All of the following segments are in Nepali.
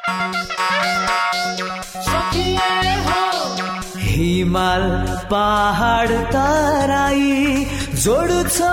हिमाल पहाड तराई जोड्छौ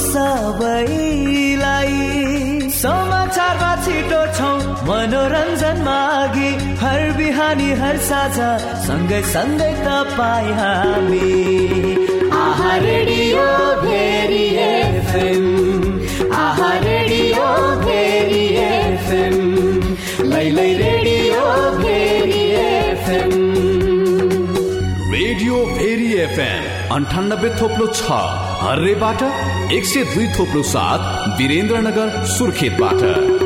सबैलाई, समाचारमा छिटो छौ मनोरञ्जनमा अघि, हर बिहानी हर साँझ सँगै सँगै तपाईँ हामी। आहा रेडियो भेरी एफएम, आहा रेडियो भेरी एफएम, लैलै radio Bheri FM. Radio Bheri FM 98.6 हर्रेबाट, 102.7 वीरेन्द्रनगर सुर्खेतबाट।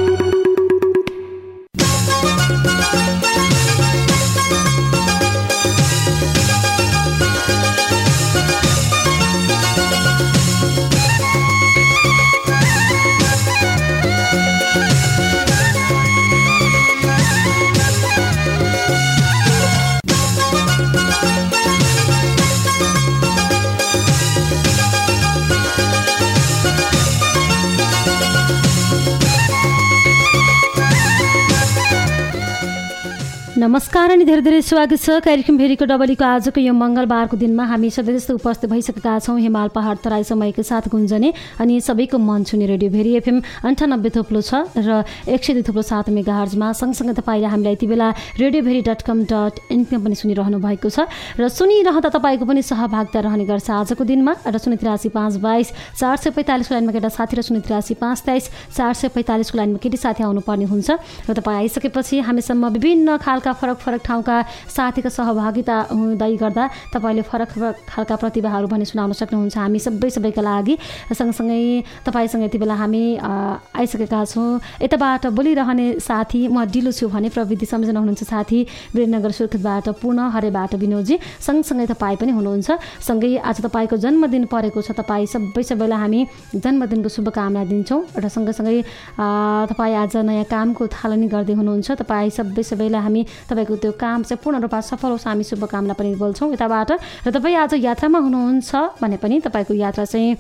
नमस्कार अनि धेरै धेरै स्वागत छ कार्यक्रम भेरीको डबलीको आजको यो मङ्गलबारको दिनमा। हामी सधैँ जस्तो उपस्थित भइसकेका छौँ हिमाल पहाड तराई समयको साथ गुन्जने अनि सबैको मन छुने रेडियो भेरी एफएम 98.6 र 102.7 मेगाहर्जमा। सँगसँगै तपाईँले हामीलाई यति बेला radiobheri.com.in पनि सुनिरहनु भएको छ र सुनिरहँदा तपाईँको पनि सहभागिता रहने गर्छ आजको दिनमा। र 083-522 445 को लाइनमा केटा साथी र 083-523 445 को लाइनमा केटी साथी आउनुपर्ने हुन्छ। र तपाईँ आइसकेपछि हामीसम्म विभिन्न खालका फरक फरक ठाउँका साथीको सहभागिता हुँदै गर्दा तपाईँले फरक फरक खालका प्रतिभाहरू पनि सुनाउन सक्नुहुन्छ हामी सबैका लागि। सँगसँगै तपाईँसँग यति बेला हामी आइसकेका छौँ। यताबाट बोलिरहने साथी म डिलो छु भने प्रविधि सम्झना हुनुहुन्छ साथी वीरेन्द्रनगर सुर्खेतबाट पूर्ण, हरेबाट विनोदजी, सँगसँगै तपाईँ पनि हुनुहुन्छ। सँगै आज तपाईँको जन्मदिन परेको छ, तपाईँ सबैलाई हामी जन्मदिनको शुभकामना दिन्छौँ। र सँगसँगै तपाईँ आज नयाँ कामको थालनी गर्दै हुनुहुन्छ, तपाईँ सबैलाई हामी तपाईँको त्यो काम चाहिँ पूर्ण रूपमा सफल होस् हामी शुभकामना पनि बोल्छौँ यताबाट। र तपाईँ आज यात्रामा हुनुहुन्छ भने पनि तपाईँको यात्रा चाहिँ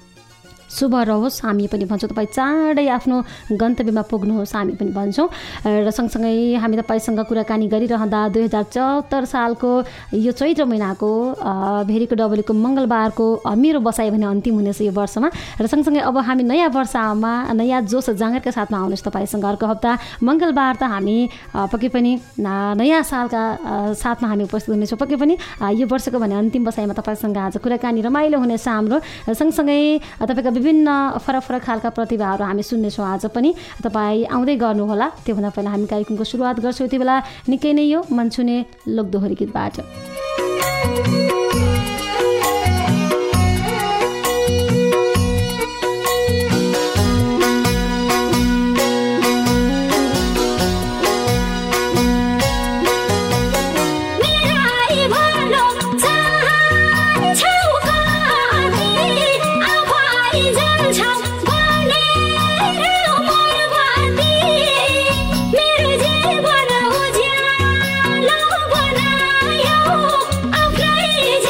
शुभ रहोस् हामी पनि भन्छौँ। तपाईँ चाँडै आफ्नो गन्तव्यमा पुग्नुहोस् हामी पनि भन्छौँ। र सँगसँगै हामी तपाईँसँग कुराकानी गरिरहँदा 2074 सालको यो चैत्र महिनाको भेरीको डबलीको मङ्गलबारको मेरो बसाइ भने अन्तिम हुनेछ यो वर्षमा। र सँगसँगै अब हामी नयाँ वर्षमा नयाँ जोस जाँगरका साथमा आउनुहोस् तपाईँसँग। अर्को हप्ता मङ्गलबार त हामी पक्कै पनि नयाँ सालका साथमा हामी उपस्थित हुनेछौँ। पक्कै पनि यो वर्षको भने अन्तिम बसाइमा तपाईँसँग आज कुराकानी रमाइलो हुनेछ हाम्रो। सँगसँगै तपाईँका विभिन्न फरक फरक खालका प्रतिभाहरू हामी सुन्नेछौँ आज पनि। तपाईँ आउँदै गर्नुहोला। त्योभन्दा पहिला हामी कार्यक्रमको सुरुवात गर्छौँ यति बेला निकै नै यो मनछुने लोकदोहोरी गीतबाट। मेरो जीवन उज्यालो बनायो, आफ्नै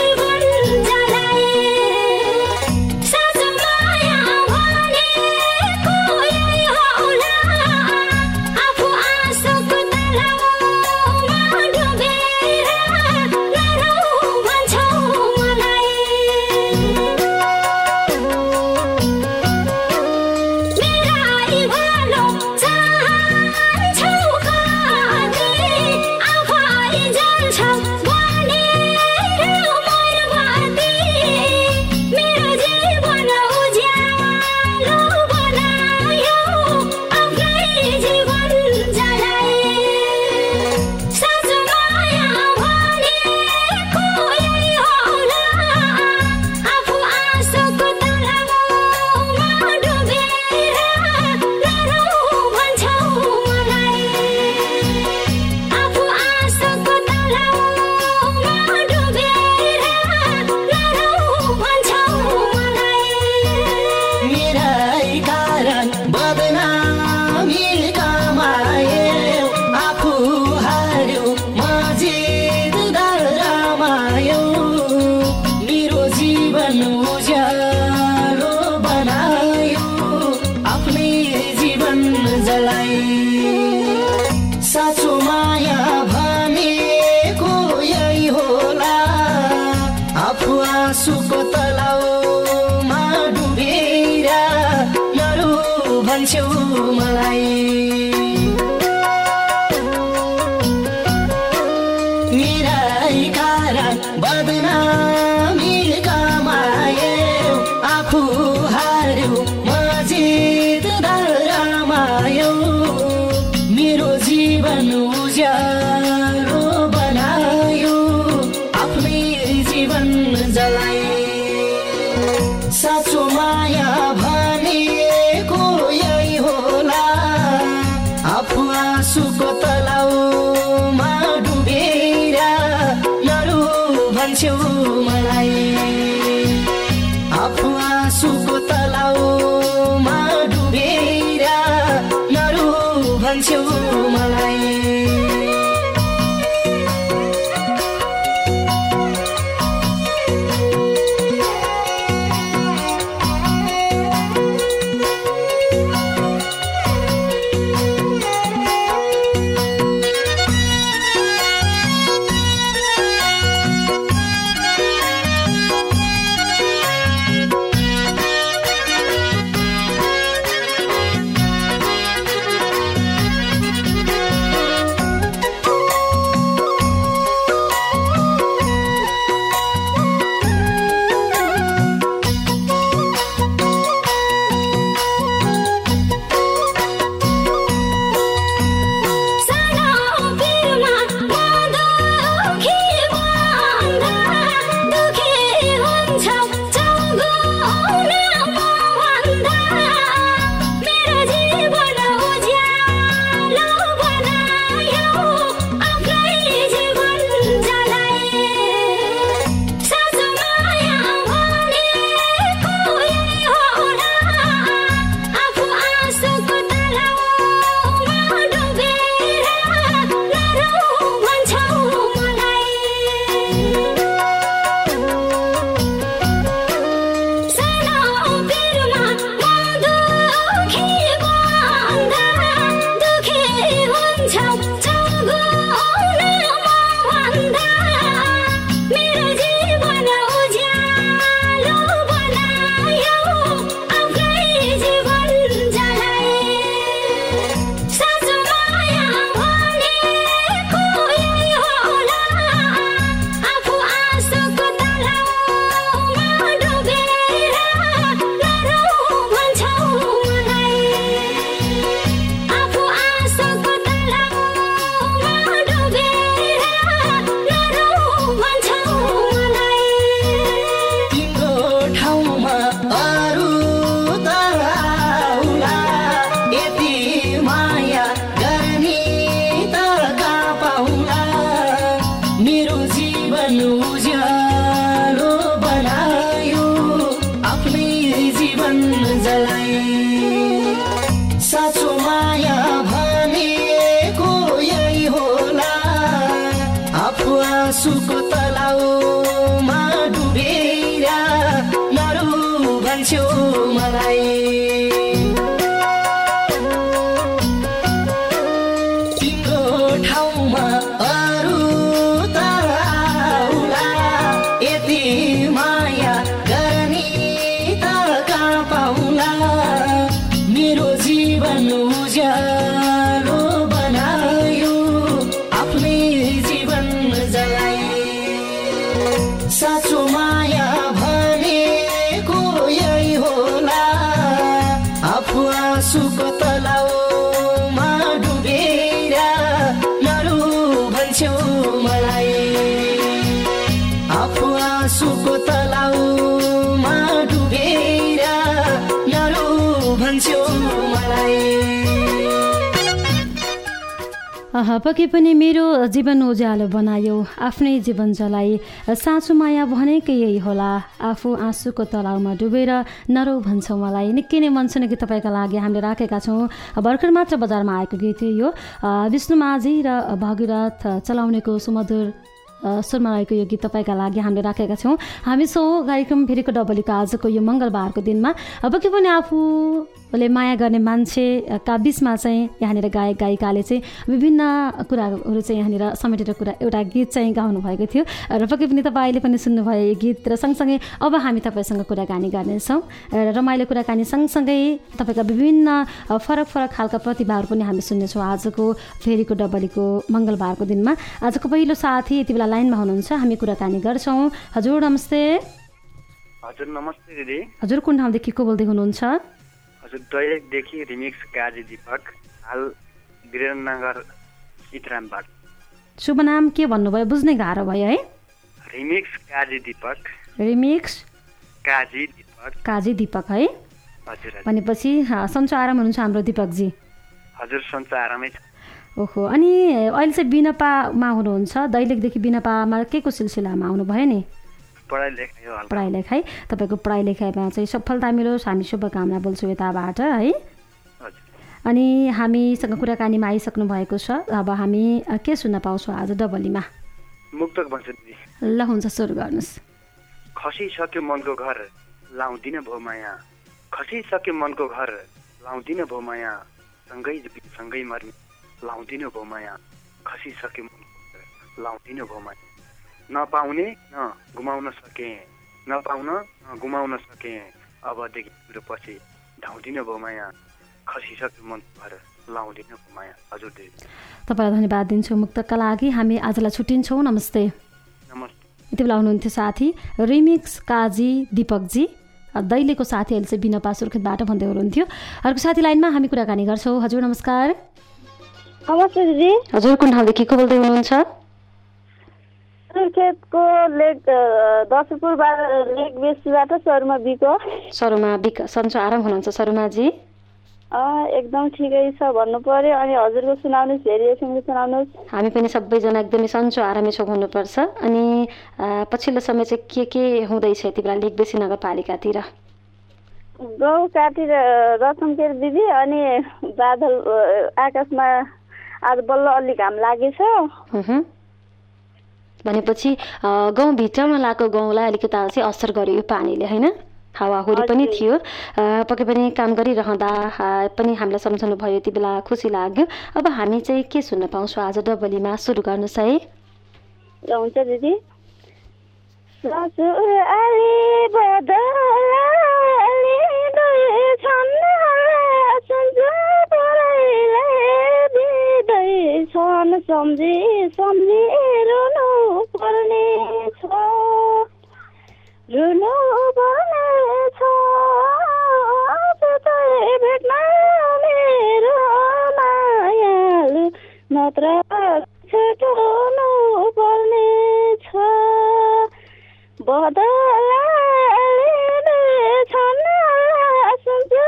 जीवन उज्यालो बनायो आफ्नै जीवन जलाए साँचो माया भनेको यही होला आफू आँसुको तलाउमा डुबेर नरु भन्छौ मलाई आफू आँसुको तलाउमा डुबेर नरु भन्छौ मलाई आँसुको तलाउमा डुबेर नरु भन्छौ मलाई तिम्रो ठाउँमा अरू त आउला यति माया गर्ने त कहाँ पाउला मेरो जीवन उज्यालो बनायो आफ्नै जीवन जलाए साँचो माया भनेको यही होला आफू आँसुको तलाउमा डुबेर नरु भन्छौ मलाई आफू आँसुको तलाउमा डुबेर नरु भन्छौ मलाई पक्कै पनि मेरो जीवन उज्यालो बनायो आफ्नै जीवन जलाए साँचो माया भनेकै यही होला आफू आँसुको तलाउमा डुबेर नरौ भन्छौ मलाई। निकै नै मन छुने गीत तपाईँका लागि हामीले राखेका छौँ। भर्खर मात्र बजारमा आएको गीत यो विष्णु माझी र भगीरथ चलाउनेको सुमधुर सुरमा रहेको यो गीत तपाईँका लागि हामीले राखेका छौँ। हामी छौँ कार्यक्रम फेरिको डबलीको आजको यो मङ्गलबारको दिनमा। पक्कै पनि आफूले माया गर्ने मान्छेका बिचमा चाहिँ यहाँनिर गायक गायिकाले चाहिँ विभिन्न कुराहरू चाहिँ यहाँनिर समेटेर एउटा गीत चाहिँ गाउनु भएको थियो र पक्कै पनि तपाईँले पनि सुन्नुभयो यो गीत र सँगसँगै अब हामी तपाईँसँग कुराकानी गर्नेछौँ र रमाइलो कुराकानी सँगसँगै तपाईँका विभिन्न फरक फरक खालका प्रतिभाहरू पनि हामी सुन्नेछौँ आजको फेरिको डबलीको मङ्गलबारको दिनमा। आजको पहिलो साथी यति बेला लाइनमा हुनुहुन्छ, हामी कुराकानी गर्छौँ। हजुर नमस्ते। हजुर नमस्ते दिदी। हजुर कुन ठाउँदेखि को बोल्दै हुनुहुन्छ? हजुर दैलेखदेखि रिमिक्स गाजी दीपक, हाल वीरेन्द्रनगर इतरामबाट। शुभ नाम के भन्नुभयो बुझ्नै गाह्रो भयो है। रिमिक्स काजी दीपक। रिमिक्स काजी दीपक है। हजुर। भनेपछि सन्चो आराम हुनुहुन्छ हाम्रो दीपकजी? हजुर सन्चो आरामै छ। ओहो, अनि अहिले चाहिँ बिनपामा हुनुहुन्छ, दैलेखदेखि बिनपामा के को सिलसिलामा आउनुभयो नि? पढाइ लेखाइ। तपाईँको पढाइ लेखाइमा चाहिँ सफलता मिलोस् हामी शुभकामना बोल्छौँ यताबाट है। अनि हामीसँग कुराकानीमा आइसक्नु भएको छ, अब हामी के सुन्न पाउँछौँ आज डबलीमा? मुक्तक भन्छु दिदी। ल हुन्छ, सुरु गर्नुहोस्। खसिसक्यो मनको घर लाउँदिन भो माया, खसिसक्यो मनको घर लाउँदिन भो माया, सँगै मर्ने लाउँदिन भो माया, खसिसक्यो मनको घर लाउँदिन भो माया। नपाउने न गुमाउन सकेँ, नपाउन न गुमाउन सकेँ, अबदेखि कुरो पछि धाउँदिन भो माया, खसिसक्यो मनको घर लाउँदिन भो माया। हजुर दिदी। तपाईँलाई धन्यवाद दिन्छु मुक्तकका लागि। हामी आजलाई छुट्टिन्छौँ। नमस्ते। नमस्ते। यति बेला हुनुहुन्थ्यो साथी रिमिक्स काजी दीपकजी, दैलेको साथी अहिले चाहिँ बिनपा सुर्खेतबाट भन्दै हुनुहुन्थ्यो। अर्को साथी लाइनमा हामी कुराकानी गर्छौँ। हजुर नमस्कार। नमस्ते दिदी। हजुर कुन ठाउँदेखि को बोल्दै हुनुहुन्छ? सुर्खेतको लेक दशपुरबाट लेक बेसीबाट सरुमा बिको। सरुमा बिक। सन्चो आराम हुनुहुन्छ सरुमाजी? एकदम ठिकै छ भन्नु पर्यो। अनि हजुरको सुनाउनुहोस्, भेरी एफएमको सुनाउनुहोस्। हामी पनि सबैजना एकदमै सन्चो आरामै छौँ हुनुपर्छ। अनि पछिल्लो समय चाहिँ के हुँदैछ यति बेला लेक बेसी नगरपालिकातिर? गहुँ काटेर रकम के दिदी, अनि बादल आकाशमा आज बल्ल अलि घाम लागेछ। भनेपछि गाउँभित्रमा लागेको गहुँलाई अलिकता चाहिँ असर गर्यो यो पानीले होइन? हावाहुरी पनि थियो, पक्कै पनि काम गरिरहँदा पनि हामीलाई सम्झाउनु भयो, यति बेला खुसी लाग्यो। अब हामी चाहिँ के सुन्न पाउँछौँ आज डबलीमा? सुरु गर्नुहोस् है। हुन्छ दिदी। ससुर आली बदलाली दैछन्, दिँदैछन्, सम्झी सम्झी रुनु पर्ने छ, रुनु पर्ने छ, भेट्न मेरो मायालु नत्र छुटाउनु पर्ने छ, बदलाइदिन्छन्, सम्झी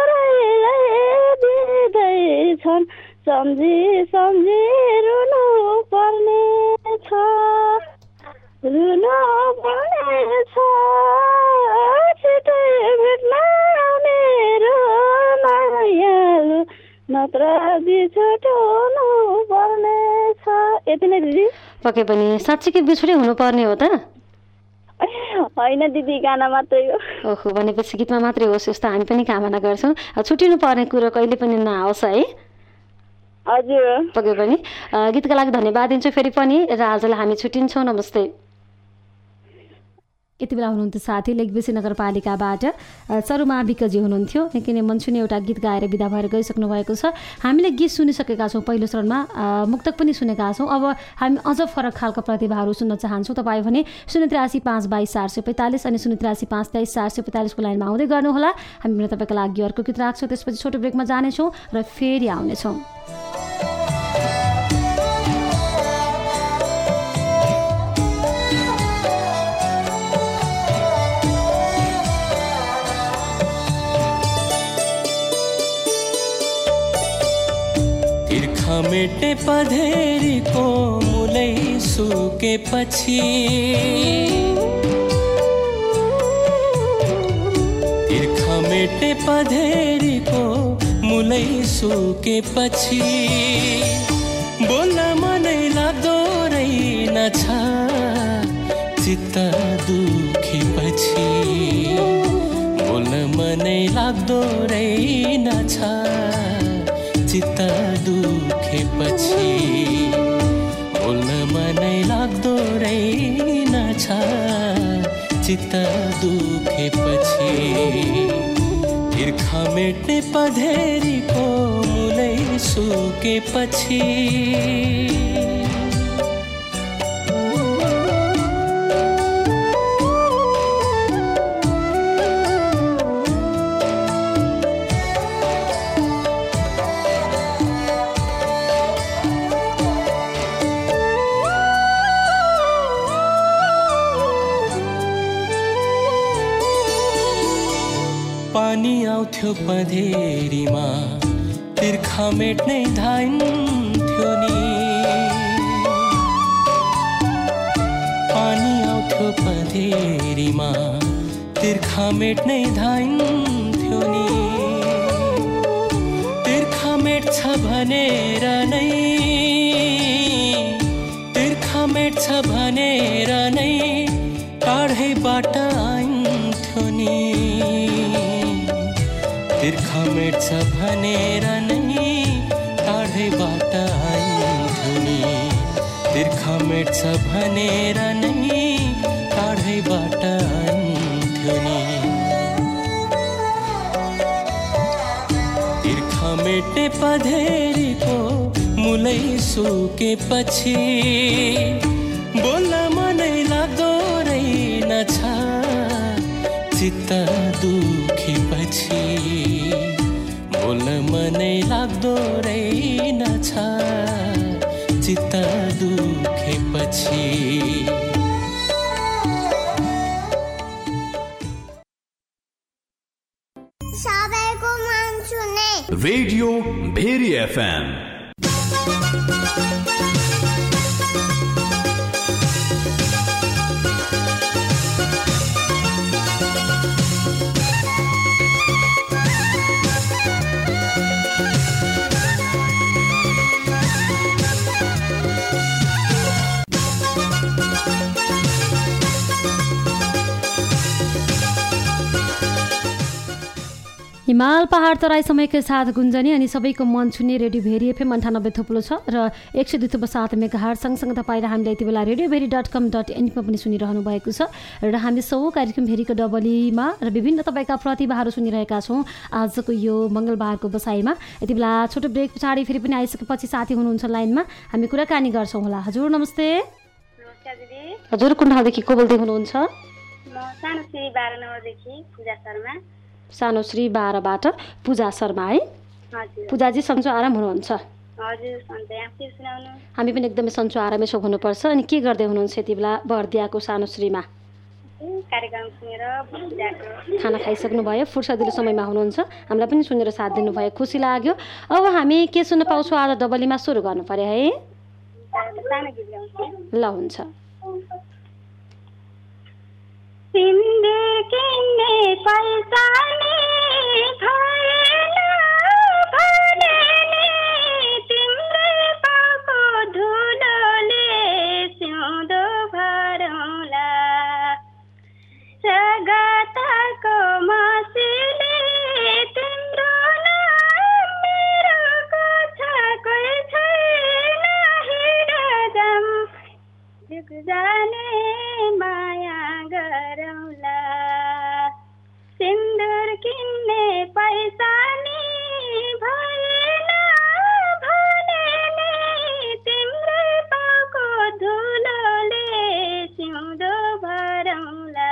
दिँदैछन्, सम्झी सम्झी रुनु पर्ने छ, रुनु पर्ने छ, छिटै भेट्न मेरो मायालु नत्र बिछोटाउनु पर्ने छ। यति नै दिदी। पक्कै पनि साँच्चीकै बिछोडै हुनुपर्ने हो त? होइन दिदी, गाना मात्रै हो। ओहो, भनेपछि गीतमा मात्रै होस् यस्तो हामी पनि कामना गर्छौँ। छुट्टिनु पर्ने कुरो कहिले पनि नआओस् है। हजुर। पक्कै पनि गीतका लागि धन्यवाद दिन्छु फेरि पनि, र आजलाई हामी छुट्टिन्छौँ। नमस्ते। यति बेला हुनुहुन्थ्यो साथी लेकबेसी नगरपालिकाबाट सरुमा विकजी हुनुहुन्थ्यो। किन मन्छुनी एउटा गीत गाएर विदा भएर गइसक्नु भएको छ। हामीले गीत सुनिसकेका छौँ, पहिलो चरणमा मुक्तक पनि सुनेका छौँ। अब हामी अझ फरक खालका प्रतिभाहरू सुन्न चाहन्छौँ। तपाईँ भने 083 522 445 अनि 083 523 445 को लाइनमा आउँदै गर्नुहोला। हामी तपाईँको लागि अर्को गीत राख्छौँ, त्यसपछि छोटो ब्रेकमा जानेछौँ र फेरि आउनेछौँ। मेटे पधेरीको मुलै सुकेपछि, तिर्खा मेटे पधेरीको मुलै सुकेपछि, बोल्न मनै लाग्दो रहेनछ, चित्त दुखेपछि, बोल्न मनै लाग्दो रहेनछ, चित्त दुखेपछि, बोल्न मनै लाग्दो रहेनछ, चित्त दुखेपछि, तिर्खा मेट्ने पधेरीको मुलै सुकेपछि। आउँथ्यो पँधेरीमा तिर्खा मेट्नै धाइन्थ्यो नि पानी आउँथ्यो पँधेरीमा तिर्खा मेट्नै धाइन्थ्यो नि तिर्खा मेट्छ भनेर नै तिर्खा मेट्छ भनेर नै टाढैबाट आइन्थ्यो नि तिर्खा मेट्छ भनेर नै टाढैबाट आइन्थ्यो नि तिर्खा मेट्छ भनेर नै टाढैबाट आइन्थ्यो नि तिर्खा मेट्ने पँधेरीको मुलै सुकेपछि बोल्न मनै लाग्दो रहेनछ चित्त दुखेपछि बोल्न मनै लाग्दो रहेनछ चित्त दुखेपछि सबैको मन सुने रेडियो भेरी एफएम हिमाल पहाड तराई समयको साथ गुन्जनी अनि सबैको मन छुने रेडियो भेरी एफएम 98.6 र 102.7 मेगाहर्ज सँगसँगै तपाईँले हामीले यति बेला radiobheri.com.np मा पनि सुनिरहनु भएको छ र हामी सबै कार्यक्रम भेरीको डबलीमा र विभिन्न तपाईँका प्रतिभाहरू सुनिरहेका छौँ। आजको यो मङ्गलबारको बसाइमा यति बेला छोटो ब्रेक पछाडि फेरि पनि आइसकेपछि साथी हुनुहुन्छ लाइनमा, हामी कुराकानी गर्छौँ होला। हजुर नमस्ते। नमस्कार दिदी। हजुर कुन ठाउँदेखि को बोल्दै हुनुहुन्छ? म सानुश्री 12 नम्बरदेखि पूजा शर्मा। सानुश्री 12बाट पूजा शर्मा है। हजुर। पूजाजी सन्चो आराम हुनुहुन्छ? हजुर सन्चै। आफै सुनाउनु। हामी पनि एकदमै सन्चो आरामै छौँ हुनुपर्छ। अनि के गर्दै हुनुहुन्छ यति बेला बर्दियाको सानुश्रीमा? कार्यक्रम सुनेर पूजाको खाना खाइसक्नु भयो, फुर्सदिलो समयमा हुनुहुन्छ, हामीलाई पनि सुनेर साथ दिनुभयो, खुसी लाग्यो। अब हामी के सुन्न पाउँछौँ आज डबलीमा सुरु गर्नु पर्यो है। सानो गीत गाउँछु। ल हुन्छ। सिन्दे किन्ने पैसा नि भएन भने नि तिम्रै पाको धुलोले सिउँदो भरौँला रगतको मसीले तिम्रो नाम मेरो कथाकै छैन हिँडजाम जुग जाने माया गरौँला सिन्दुर किन्ने पैसा नि भएन भने नि तिम्रै पाको धुलोले सिउँदो भरौँला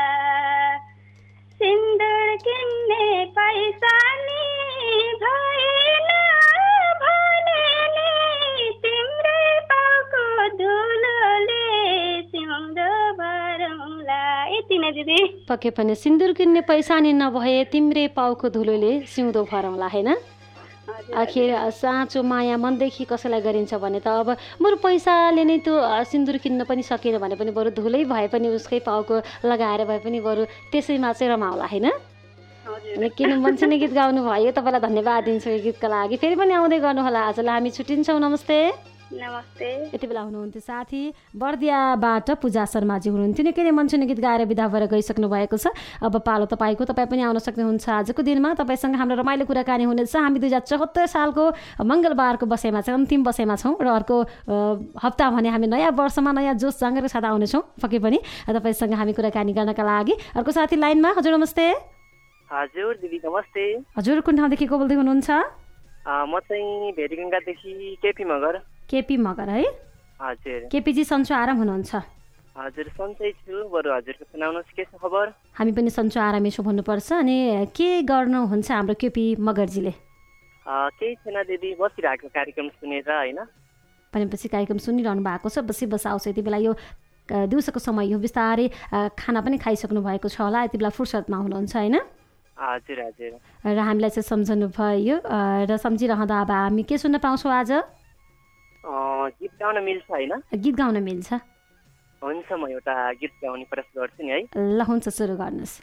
सिन्दुर किन्ने पैसा नि भएन भने नि तिम्रै पाको धुलोले सिउँदो भरौँला। यति नै दिदी। पक्कै पनि सिन्दुर किन्ने पैसा नि नभए तिम्रै पाउको धुलोले सिउँदो भरौँला होइन। आखिर साँचो माया मनदेखि कसैलाई गरिन्छ भने त अब बरु पैसाले नै त्यो सिन्दुर किन्न पनि सकेन भने पनि बरु धुलै भए पनि उसकै पाउको लगाएर भए पनि बरु त्यसैमा चाहिँ रमाउला होइन। अनि किन मन्छिने गीत गाउनु भयो, तपाईँलाई धन्यवाद दिन्छु यो गीतका लागि। फेरि पनि आउँदै गर्नुहोला। आजलाई हामी छुट्टिन्छौँ। नमस्ते। नमस्ते। यति बेला हुनुहुन्थ्यो साथी बर्दियाबाट पूजा शर्माजी हुनुहुन्थ्यो। निकै नै मनसुने गीत गाएर विदा भएर गइसक्नु भएको छ। अब पालो तपाईँको, तपाईँ पनि आउन सक्नुहुन्छ आजको दिनमा। तपाईँसँग हाम्रो रमाइलो कुराकानी हुनेछ। हामी 2074 सालको मङ्गलबारको बसाइमा चाहिँ अन्तिम बसाइमा छौँ र अर्को हप्ता भने हामी नयाँ वर्षमा नयाँ जोस जाँगेर साथ आउनेछौँ। पक्कै पनि तपाईँसँग हामी कुराकानी गर्नका लागि। अर्को साथी लाइनमा। हजुर नमस्ते। हजुर दिदी नमस्ते। हजुर कुन ठाउँदेखि को बोल्दै हुनुहुन्छ? म चाहिँ भेरीगङ्गादेखि केपी मगर। केपी मगर है। हजुर। केपीजी सन्चो आराम हुनुहुन्छ? हजुर सन्चै छु। बरु हजुरको सुनाउनुहोस् के छ खबर? हामी पनि सन्चो आरामै छौँ भन्नुपर्छ। अनि के गर्नुहुन्छ हाम्रो केपी मगरजीले? केही छैन दिदी, बसिरहेको कार्यक्रम सुनेर होइन। भनेपछि कार्यक्रम सुनिरहनु भएको छ, बसी बसाउँछ। यति बेला यो दिउँसोको समय हो, बिस्तारै खाना पनि खाइसक्नु भएको छ होला, यति बेला फुर्सदमा हुनुहुन्छ होइन? हजुर हजुर र हामीलाई चाहिँ सम्झनु भयो र सम्झिरहँदा अब हामी के सुन्न पाउँछौँ आज? गीत गाउन मिल्छ होइन? गीत गाउन मिल्छ। हुन्छ म एउटा गीत गाउने प्रयास गर्छु नि है। ल हुन्छ, सुरु गर्नुहोस्।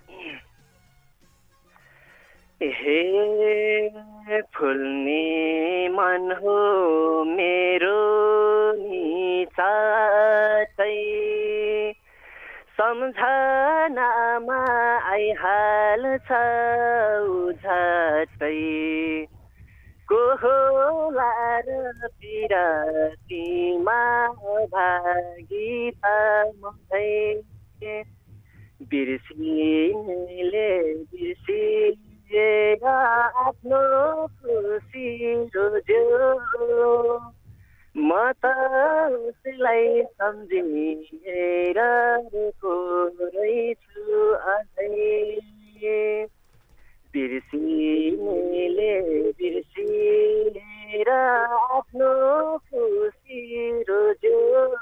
हे फुल्ने मन हो मेरो नि चाटै सम्झनामा आइहाल्छ उझटै को होला र पिरातीमा भागी मधै बिर्सिनेले बिर्सिएर आफ्नो खुसी रोज्यो म त उसलाई सम्झिएर रोएको रहेछु अझै बिर्सिनेले बिर्सिएर आफ्नो खुसी रोज्यो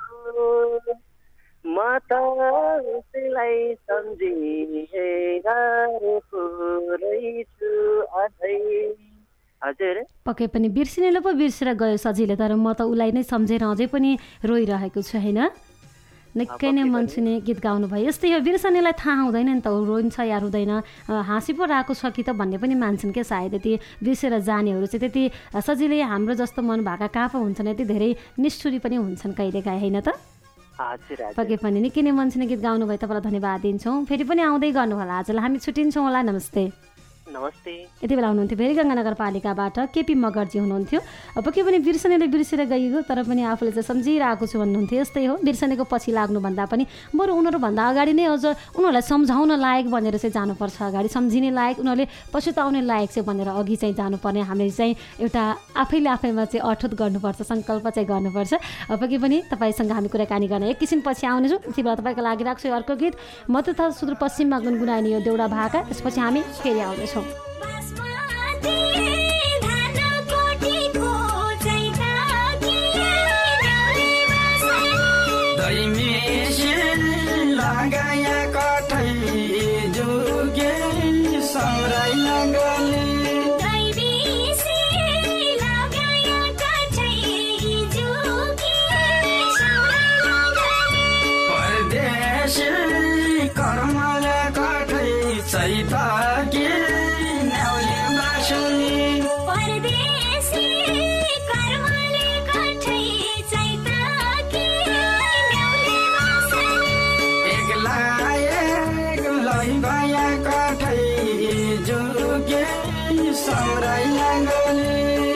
म त उसलाई सम्झिएर रोएको रहेछु अझै। हजुर पक्कै पनि बिर्सिनेले पो बिर्सेर गयो सजिलै, तर म त उसलाई नै सम्झेर अझै पनि रोइरहेको छु होइन। निकै नै मन छुने गीत गाउनुभयो। यस्तै हो, बिर्सनेलाई थाहा हुँदैन नि त रोइन्छ या रुँदैन, हाँसी पो रहेको छ कि त भन्ने पनि मान्छन् क्या। सायद यति बिर्सेर जानेहरू चाहिँ त्यति सजिलै हाम्रो जस्तो मन भएका कहाँ पो हुन्छन्, यति धेरै निष्ठुरी पनि हुन्छन् कहिलेकाहीँ होइन त। पक्कै पनि निकै नै मन छुने गीत गाउनुभयो, तपाईँलाई धन्यवाद दिन्छौँ। फेरि पनि आउँदै गर्नु होला। आजलाई हामी छुट्टिन्छौँ होला। नमस्ते। नमस्ते। यति बेला हुनुहुन्थ्यो फेरि गङ्गा नगरपालिकाबाट केपी मगर्जी हुनुहुन्थ्यो। पक्कै पनि बिर्सनेले बिर्सेर गइयो, तर पनि आफूले चाहिँ सम्झिरहेको छु भन्नुहुन्थ्यो। यस्तै हो, बिर्सनेको पछि लाग्नुभन्दा पनि बरु उनीहरूभन्दा अगाडि नै अझ उनीहरूलाई सम्झाउन लायक भनेर चाहिँ जानुपर्छ अगाडि, सम्झिने लायक, उनीहरूले पछुताउने लायक चाहिँ भनेर अघि चाहिँ जानुपर्ने। हामीले चाहिँ एउटा आफैमा चाहिँ अठोट गर्नुपर्छ, सङ्कल्प चाहिँ गर्नुपर्छ। पक्कै पनि तपाईँसँग हामी कुराकानी गर्न एक किसिम पछि आउनेछौँ। यति बेला तपाईँको लागि राख्छु अर्को गीत, म तथा सुदूरपश्चिममा गुनगुनाइने यो देउडा भाका। त्यसपछि हामी फेरि आउनेछौँ। लगाया कठै जोगे सौराइ लगले परदेशी कर्मल कठै सैताके न्याउले बासुनी सौराइ लगले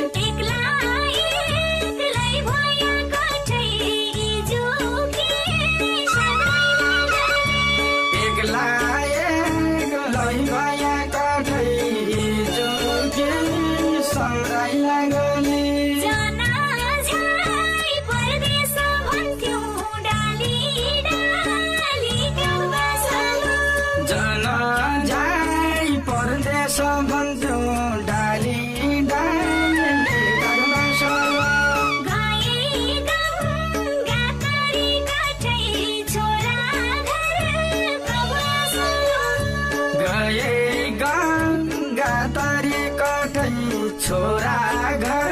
छोरा घर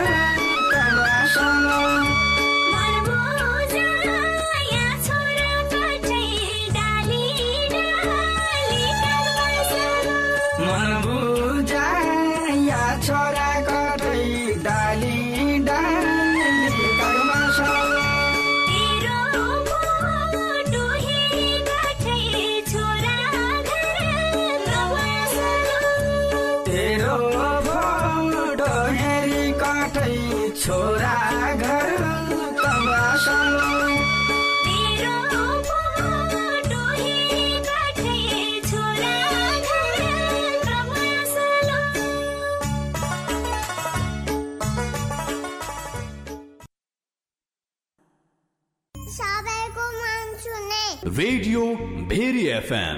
मन बुझा या छोरा कठै डाली डाली घरमा छोरा घर सबैको मन छुने रेडियो भेरी एफएम।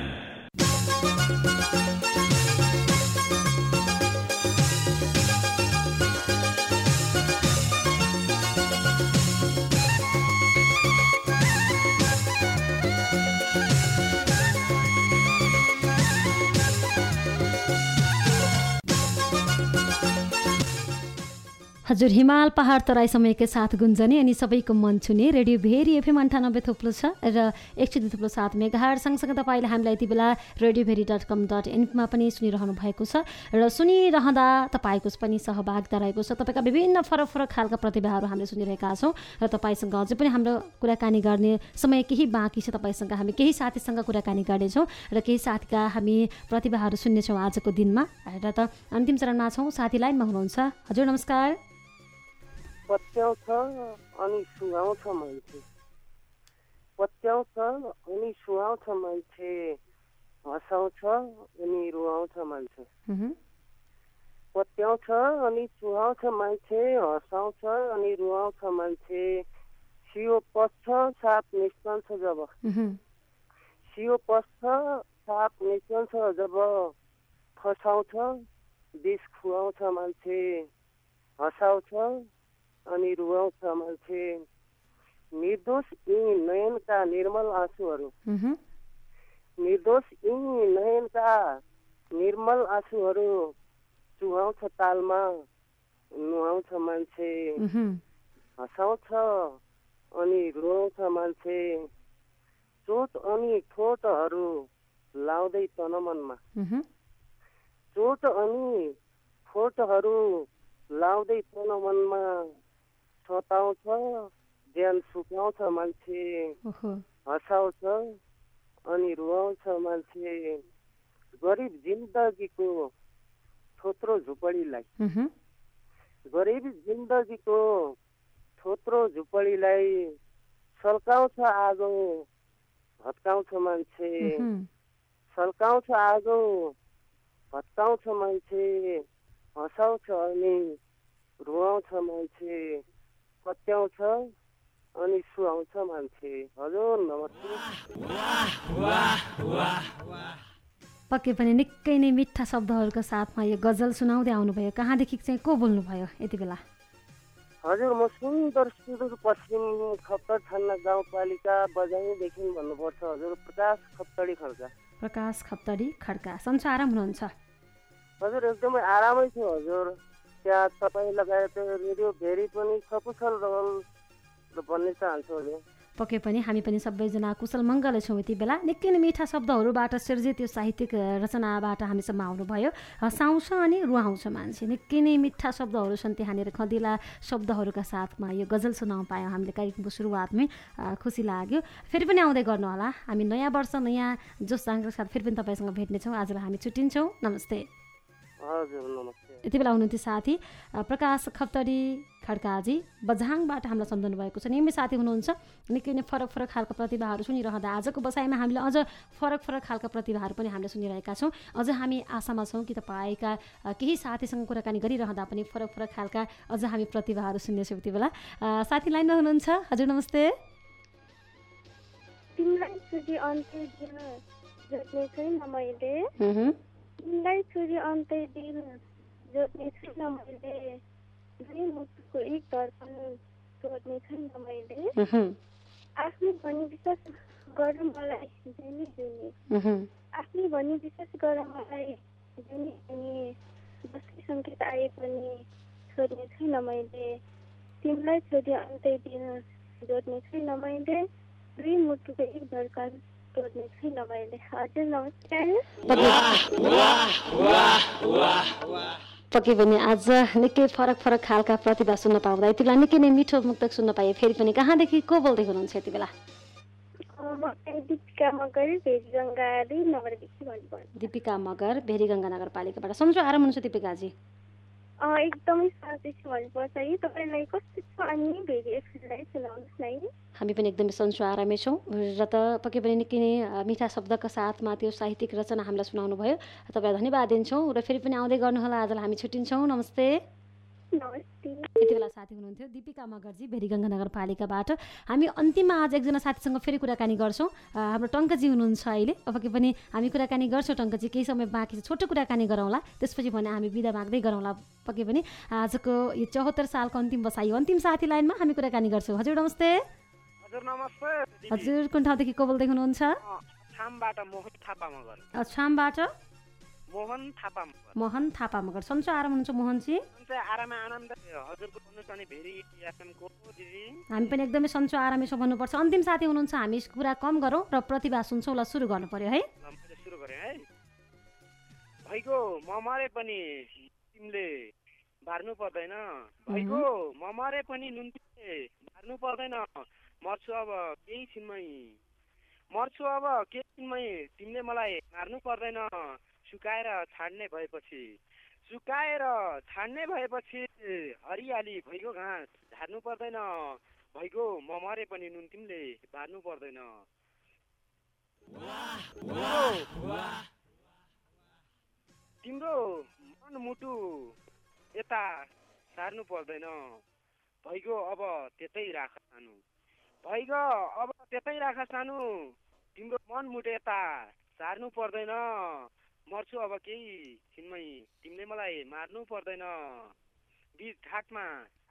हजुर हिमाल पहाड तराई समयकै साथ गुन्जने अनि सबैको मन छुने रेडियो भेरी एफएम 98.6 र 102.7 मेगाहर्ज सँगसँगै तपाईँले हामीलाई यति बेला radiobheri.com.in मा पनि सुनिरहनु भएको छ र सुनिरहँदा तपाईँको पनि सहभागिता रहेको छ। तपाईँका विभिन्न फरक फरक खालका प्रतिभाहरू हामीले सुनिरहेका छौँ र तपाईँसँग अझै पनि हाम्रो कुराकानी गर्ने समय केही बाँकी छ। तपाईँसँग हामी केही साथीसँग कुराकानी गर्नेछौँ र केही साथीका हामी प्रतिभाहरू सुन्नेछौँ आजको दिनमा। र त अन्तिम चरणमा छौँ, साथी लाइनमा हुनुहुन्छ। हजुर नमस्कार। पत्याउँछ अनि सुहाउँछ मान्छे, पत्याउँछ अनि सुहाउँछ मान्छे, हँसाउँछ अनि रुवाउँछ मान्छे, पत्याउँछ अनि सुहाउँछ मान्छे, हँसाउँछ अनि रुवाउँछ मान्छे, सियो पस्छ साप निस्कन्छ जब, सियो पस्छ साप निस्कन्छ जब, फसाउँछ विष खुवाउँछ मान्छे, हँसाउँछ अनि रुवाउँछ मान्छे, निर्दोष यी नयनका निर्मल आँसुहरू, निर्दोष यी नयनका निर्मल आँसुहरू, चुहाउँछ तालमा नुहाउँछ मान्छे, हँसाउँछ अनि रुवाउँछ मान्छे, चोट अनि ठोटहरू लाउँदै तनमनमा, चोट अनि ठोटहरू लाउँदै तनमनमा, सताउँछ ज्यान सुकाउँछ मान्छे, हँसाउँछ अनि रुवाउँछ मान्छे, गरिब जिन्दगीको थोत्रो झुपडीलाई, गरिब जिन्दगीको थोत्रो झुपडीलाई, सल्काउँछ आगो भत्काउँछ मान्छे, सल्काउँछ आगो भत्काउँछ मान्छे, हँसाउँछ अनि रुवाउँछ मान्छे, पत्याउँछ अनि सुहाउँछ मान्छे। हजुर नमस्ते। पक्कै पनि निकै नै मिठा शब्दहरूका साथमा यो गजल सुनाउँदै आउनुभयो। कहाँदेखि चाहिँ को बोल्नुभयो यति बेला? हजुर म सुन्दर सुदूरपश्चिम खप्तर छान्ना गाउँपालिका बजाइदेखि भन्नुपर्छ। हजुर प्रकाश खप्तडी खड्का। प्रकाश खप्तडी खड्का, सन्चो आराम हुनुहुन्छ? हजुर एकदमै आरामै छु हजुर। त्यहाँ तपाईँ लगायत रेडियो भेरी पनि सकुशल रहल भन्ने चाहन्छु हजुर। पक्कै पनि हामी पनि सबैजना कुशल मङ्गल छौँ। यति बेला निकै नै मिठा शब्दहरूबाट सिर्जित त्यो साहित्यिक रचनाबाट हामीसम्म आउनुभयो। हँसाउँछ अनि रुवाउँछ मान्छे, निकै नै मिठा शब्दहरू छन् त्यहाँनिर। खदिला शब्दहरूका साथमा यो गजल सुनाउन पायौँ हामीले कार्यक्रमको सुरुवातमै, खुसी लाग्यो। फेरि पनि आउँदै गर्नु होला। हामी नयाँ वर्ष नयाँ जोस जाँगको साथ फेरि पनि तपाईँसँग भेट्नेछौँ। आजलाई हामी छुट्टिन्छौँ। नमस्ते। हजुर नमस्ते। यति बेला हुनुहुन्थ्यो साथी प्रकाश खप्तडी खड्काजी, बझाङबाट हामीलाई सम्झाउनु भएको छ। नियमित साथी हुनुहुन्छ। निकै नै फरक फरक खालका प्रतिभाहरू सुनिरहँदा आजको बसाइमा हामीले अझ फरक फरक खालका प्रतिभाहरू पनि हामीले सुनिरहेका छौँ। अझ हामी आशामा छौँ कि तपाईँका केही साथीसँग कुराकानी गरिरहँदा पनि फरक फरक खालका अझ हामी प्रतिभाहरू सुन्नेछौँ। यति बेला साथी लाइनमा हुनुहुन्छ। हजुर नमस्ते। तिमीलाई छुरी अन्त्य दिन जोड्ने छैन मैले, तिमीलाई छुरी अन्त्य दिन जोड्ने छैन मैले, दुई मुटुको एक दर्पण जोड्ने छैन मैले, आफ्नो भनी विश्वास गर मलाई जुनी जुनी, आफ्नो भनी विश्वास गर मलाई जुनी जुनी, जसकै सङ्केत आए पनि छोड्ने छैन मैले, तिमीलाई छोडी अन्त्य दिन जोड्ने छैन मैले, दुई मुटुको एक धड्कन जोड्ने छैन मैले। हजुर नमस्कार। पक्कै पनि आज निकै फरक फरक खालका प्रतिभा सुन्न पाउँदा यति बेला निकै नै मिठो मुक्तक सुन्न पाएँ। फेरि पनि कहाँदेखि को बोल्दै हुनुहुन्छ यति बेला? दिपिका मगर भेरीगङ्गा 2 नगरदेखि भन्नुपर्छ। दिपिका मगर भेरीगङ्गा नगरपालिकाबाट। सन्चो आराम हुनुहुन्छ दिपिकाजी? एकदमै सन्चै छु भन्नुपर्छ है। तपाईँलाई कस्तो छ अनि भेरी एफएमलाई सुनाउनुहोस् न है। हामी पनि एकदमै सन्चो आरामै छौँ र त पक्कै पनि निकै नै मिठा शब्दका साथमा त्यो साहित्यिक रचना हामीलाई सुनाउनु भयो। तपाईँलाई धन्यवाद दिन्छौँ र फेरि पनि आउँदै गर्नुहोला। आजलाई हामी छुट्टिन्छौँ। नमस्ते। नमस्ते। यति बेला साथी हुनुहुन्थ्यो दिपिका मगरजी भेरीगङ्गा नगरपालिकाबाट। हामी अन्तिममा आज एकजना साथीसँग फेरि कुराकानी गर्छौँ। हाम्रो टङ्कजी हुनुहुन्छ अहिले। पक्कै पनि हामी कुराकानी गर्छौँ टङ्कजी, केही समय बाँकी छ, छोटो कुराकानी गरौँला, त्यसपछि भने हामी बिदा माग्दै गरौँला। पक्कै पनि आजको यो 74 सालको अन्तिम बसाइ हो। अन्तिम साथी लाइनमा हामी कुराकानी गर्छौँ। हजुर नमस्ते। हजुर नमस्ते। हजुर कुन ठाउँदेखि को बोल्दै हुनुहुन्छ? छामबाट मोहित थापा मगर। छामबाट मोहन थापा मगर सन्चो आराम हुनुहुन्छ मोहनजी? सन्चो आराम आनन्द हजुरको भन्नुहोस् अनि भेरी एफएमको दिदी हामी पनि एकदमै सन्चो आरामै छौँ भन्नुपर्छ। अन्तिम साथी हुनुहुन्छ, हामी कुरा कम गरौँ र प्रतिभा सुन्छौँ। ल सुरु गर्नु पर्यो है। मैले सुरु गरेँ है। भइगो म मरे पनि तिमीले बार्नु पर्दैन, भइगो म मरे पनि नुन तिमीले बार्नु पर्दैन, मर्छु अब केही छिनमै तिमीले मलाई मार्नु पर्दैन, सुकाएर छाड्ने भएपछि हरियाली भइगो घाँस झार्नु पर्दैन, भइगो म मरे पनि नुन तिमीले बार्नु पर्दैन। तिम्रो मन मुटु यता सार्नु पर्दैन, भइगो अब त्यतै राख सानो, तिम्रो मन मुटु यता सार्नु पर्दैन, मर्छु अब केही छिनमै तिमीले मलाई मार्नु पर्दैन। बीच घाटमा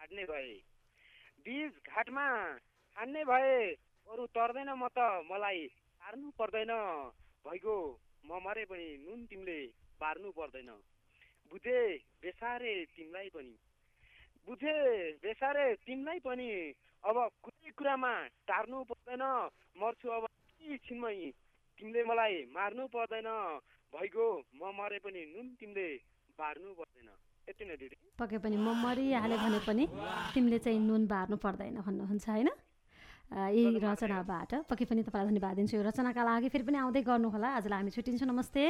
छाड्ने भए अरू तर्दैन म त मलाई सार्नु पर्दैन, भइगो म मरे पनि नुन तिमीले बार्नु पर्दैन। बुझे बेसारे तिमीलाई पनि अब कुनै कुरामा टार्नु पर्दैन, मर्छु अब केही छिनमै तिमीले मलाई मार्नु पर्दैन, भइगो म मरे पनि नुन तिमीले बार्नु पर्दैन। यति नै दिदी। पक्कै पनि म मरिहाले भने पनि तिमीले चाहिँ नुन बार्नु पर्दैन भन्नुहुन्छ होइन? यही रचनाबाट पक्कै पनि तपाईँलाई धन्यवाद दिन्छु। यो रचनाका लागि फेरि पनि आउँदै गर्नुहोला। आजलाई हामी छुट्टिन्छौँ। नमस्ते।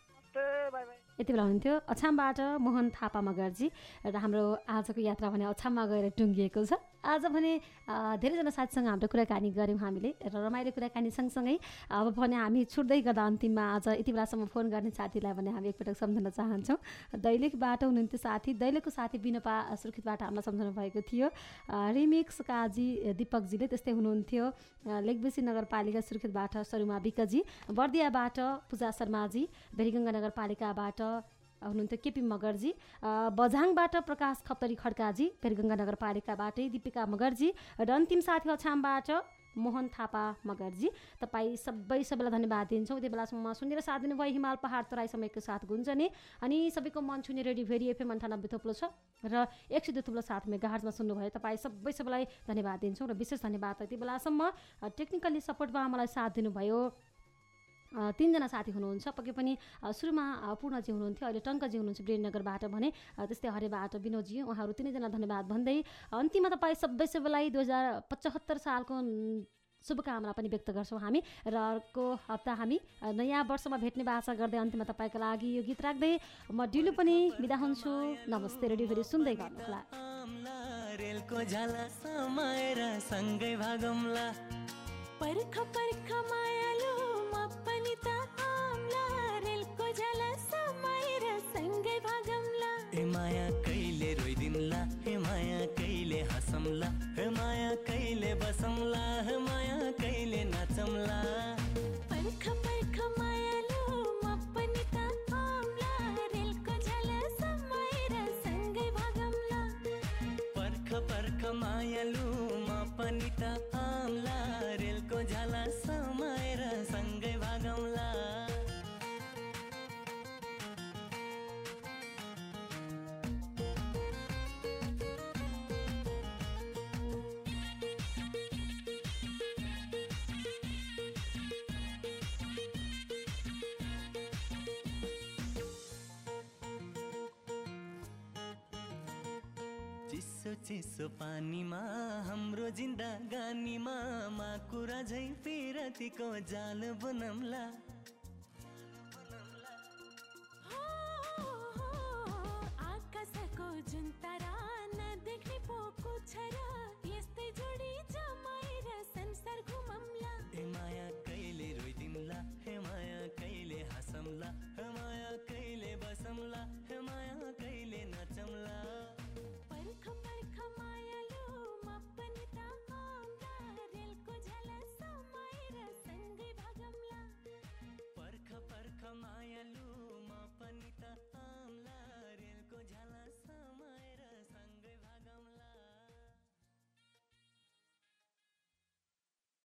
यति बेला हुनुहुन्थ्यो अछामबाट मोहन थापा मगरजी र हाम्रो आजको यात्रा भने अछाममा गएर टुङ्गिएको छ। आज भने धेरैजना साथीसँग हाम्रो कुराकानी गऱ्यौँ हामीले र रमाइलो कुराकानी सँगसँगै अब भने हामी छुट्दै गर्दा अन्तिममा आज यति बेलासम्म फोन गर्ने साथीलाई भने हामी एकपटक सम्झन चाहन्छौँ। दैलेखबाट हुनुहुन्थ्यो साथी, दैलेखको साथी बिनपा सुर्खेतबाट हामीलाई सम्झाउनु भएको थियो। रिमिक्स काजी दिपकजीले त्यस्तै हुनुहुन्थ्यो। लेकबेसी नगरपालिका सुर्खेतबाट सरुमा विकजी, बर्दियाबाट पूजा शर्माजी, भेरीगङ्गा नगरपालिकाबाट हुनुहुन्थ्यो केपी मगरजी, बझाङबाट प्रकाश खप्तरी खड्काजी, भेरगङ्गा नगरपालिकाबाटै दीपिका मगरजी र अन्तिम साथी अछामबाट मोहन थापा मगरजी। तपाईँ सबैलाई धन्यवाद दिन्छौँ। यति बेलासम्म सुनेर साथ दिनुभयो हिमाल पहाड तराई समयको साथ गुन्जने अनि सबैको मन छुने रेडियो भेरी एफएम 98.6 र 102.7 मेगाहर्जमा सुन्नुभयो। तपाईँ सबैलाई धन्यवाद दिन्छौँ र विशेष धन्यवाद यति बेलासम्म टेक्निकली सपोर्टमा मलाई साथ दिनुभयो तीनजना साथी हुनुहुन्छ। पक्कै पनि सुरुमा पूर्णजी हुनुहुन्थ्यो, अहिले टङ्कजी हुनुहुन्छ वीरनगरबाट भने, त्यस्तै हरेबाट विनोदजी, उहाँहरू तिनैजना धन्यवाद भन्दै अन्तिममा तपाईँ सबैलाई 2075 सालको शुभकामना पनि व्यक्त गर्छौँ हामी र अर्को हप्ता हामी नयाँ वर्षमा भेट्ने आशा गर्दै अन्तिममा तपाईँको लागि यो गीत राख्दै म डिलु पनि बिदा हुन्छु। नमस्ते। रेडियो फेरि सुन्दै गर्नुहोला। रेलको झाला समाएर सँगै भागौँला, पर्ख मायालु म पनि त आउँला, रेलको झाला समाएर सँगै भागौँला। हे माया कहिले रोइदिन्ला, हे माया कहिले हँसौँला, हे माया कहिले बसौँला, हे माया कहिले नाचौँला। पर्ख मायालु म पनि त आउँला, रेलको झाला समाएर सँगै भागौँला। पर्ख मायालु म पनि त आउँला, रेलको झाला समाएर सँगै भागौँला। चिसो पानीमा हाम्रो जिन्दगानीमा माकुरा झै पिरतीको जाल बुनौँला।